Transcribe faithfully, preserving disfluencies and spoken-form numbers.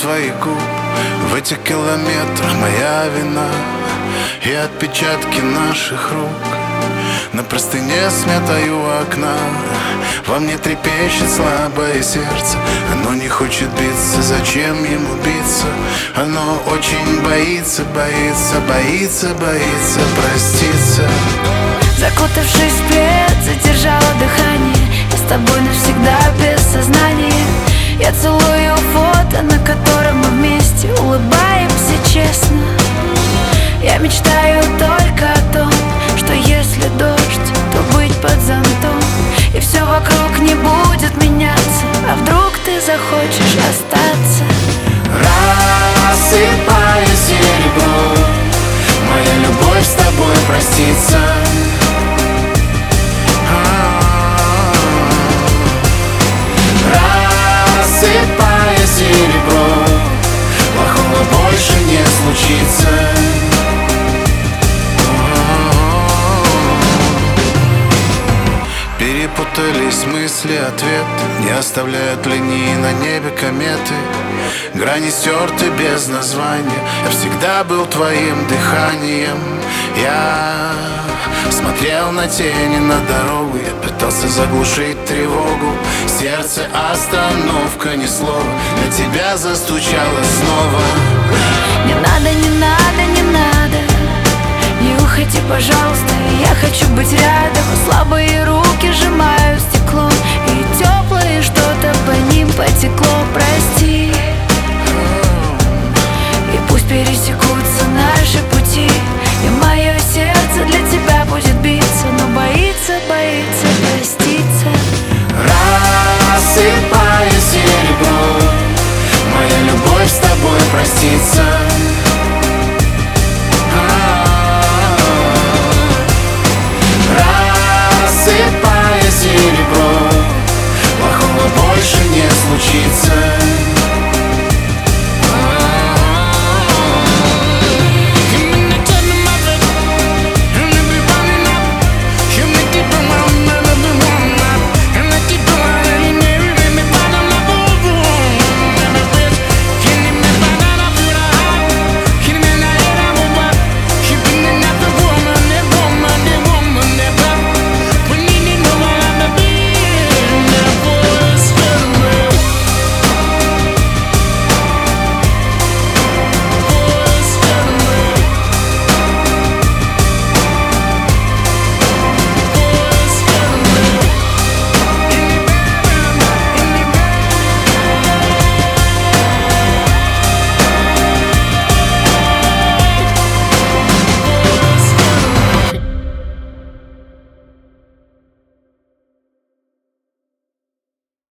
твоих губ. В этих километрах моя вина и отпечатки наших рук. На простыне сметаю окна, во мне трепещет слабое сердце. Оно не хочет биться, зачем ему биться? Оно очень боится, боится, боится, боится проститься. Закутавшись в плед, задержала дыхание. Я с тобой навсегда без сознания. Я целую фото, на котором мы вместе улыбаемся честно. Я мечтаю только о том, что если дождь, то быть под зонтом. И все вокруг не будет меняться, а вдруг ты захочешь остаться. Рассыпая серебро, моя любовь с тобой простится. Рассыпая серебро, плохого больше не случится. Перепутались мысли, ответ не оставляют линии на небе кометы. Грани стерты без названия. Я всегда был твоим дыханием. Я смотрел на тени на дорогу. Я пытался заглушить тревогу. Сердце остановка, ни слова. Для тебя застучало снова. Не надо, не надо, не надо. Не уходи, пожалуйста, я хочу быть рядом. Слабые руки сжимают стекло, и теплое что-то по ним потекло. Прости, и пусть пересекутся наши пути.